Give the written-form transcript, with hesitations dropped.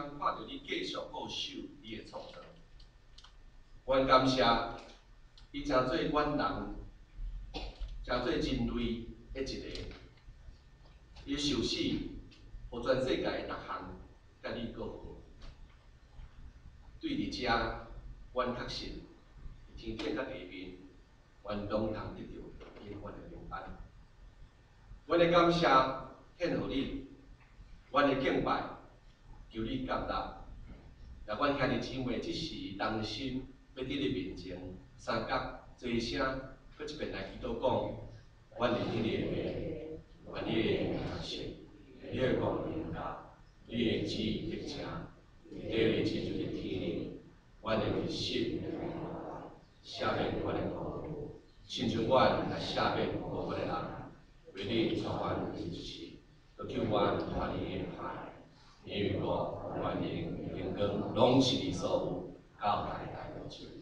通看到你继续固守你的创造。阮感谢伊诚做阮人，诚做人类的一个，伊受死，互全世界的逐项甲你过好。对伫遮，阮确信天顶甲地面，阮拢通得到永远的平安。阮的感谢献互你，阮的敬拜求你接纳。也阮兄弟姊妹即时同心要伫你面前三角做声，搁一遍来祈祷讲：阮的天父，愿你的信息，你的光明大，你的旨意得成，第二天就是天灵，阮的日息赦免阮的过错，亲像阮来赦免无辜的人，为你传阮一切，都叫阮脱离的害，因为我、原灵、荣光，拢是你所有，到代代无尽。